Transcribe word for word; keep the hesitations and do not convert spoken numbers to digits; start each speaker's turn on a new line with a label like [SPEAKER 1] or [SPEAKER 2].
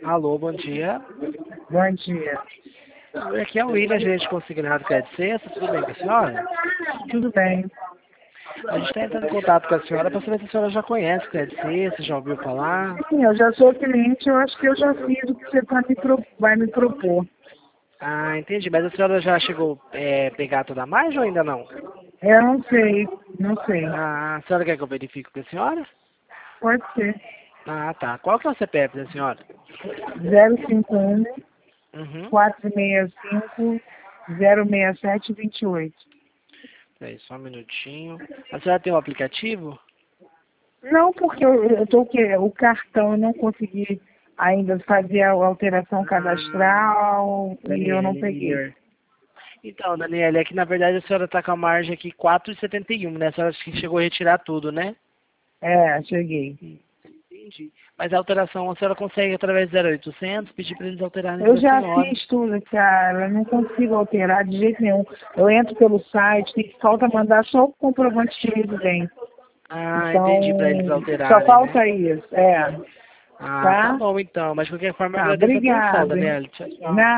[SPEAKER 1] Alô, bom dia.
[SPEAKER 2] Bom dia.
[SPEAKER 1] Aqui é o William, gerente consignado Crédito Cesta. Tudo bem com a senhora?
[SPEAKER 2] Tudo bem.
[SPEAKER 1] A gente está entrando em contato com a senhora para saber se a senhora já conhece Crédito Cesta, já ouviu falar.
[SPEAKER 2] Sim, eu já sou cliente, eu acho que eu já fiz o que você tá me pro- vai me propor.
[SPEAKER 1] Ah, entendi. Mas a senhora já chegou a é, pegar toda a margem ou ainda não?
[SPEAKER 2] Eu não sei, não sei.
[SPEAKER 1] Ah, a senhora quer que eu verifique com a senhora?
[SPEAKER 2] Pode ser.
[SPEAKER 1] Ah, tá. Qual que é o C P F da senhora?
[SPEAKER 2] zero cinco um,
[SPEAKER 1] Uhum.
[SPEAKER 2] quatro seis cinco, zero seis sete, dois oito.
[SPEAKER 1] Peraí, só um minutinho. A senhora tem o aplicativo?
[SPEAKER 2] Não, porque eu, eu tô que o cartão eu não consegui ainda fazer a alteração cadastral e eu não
[SPEAKER 1] Daniele
[SPEAKER 2] peguei.
[SPEAKER 1] Miller. Então, Daniela, é que na verdade a senhora está com a margem aqui quatro e setenta e um, né? A senhora acho que chegou a retirar tudo, né?
[SPEAKER 2] É, cheguei.
[SPEAKER 1] Entendi. Mas a alteração a senhora consegue através do zero oitocentos pedir para eles alterarem
[SPEAKER 2] Eu
[SPEAKER 1] para a
[SPEAKER 2] já
[SPEAKER 1] senhora.
[SPEAKER 2] fiz tudo, cara. Eu não consigo alterar de jeito nenhum. Eu entro pelo site, tem que falta mandar só o comprovante de residência.
[SPEAKER 1] Ah,
[SPEAKER 2] Então,
[SPEAKER 1] entendi, para eles
[SPEAKER 2] só
[SPEAKER 1] alterarem, né?
[SPEAKER 2] falta isso. É.
[SPEAKER 1] Ah, tá
[SPEAKER 2] Tá?
[SPEAKER 1] bom então. Mas de qualquer forma eu
[SPEAKER 2] Tá,
[SPEAKER 1] agradeço a atenção,
[SPEAKER 2] obrigado.
[SPEAKER 1] Daniela. Tchau, tchau.
[SPEAKER 2] Na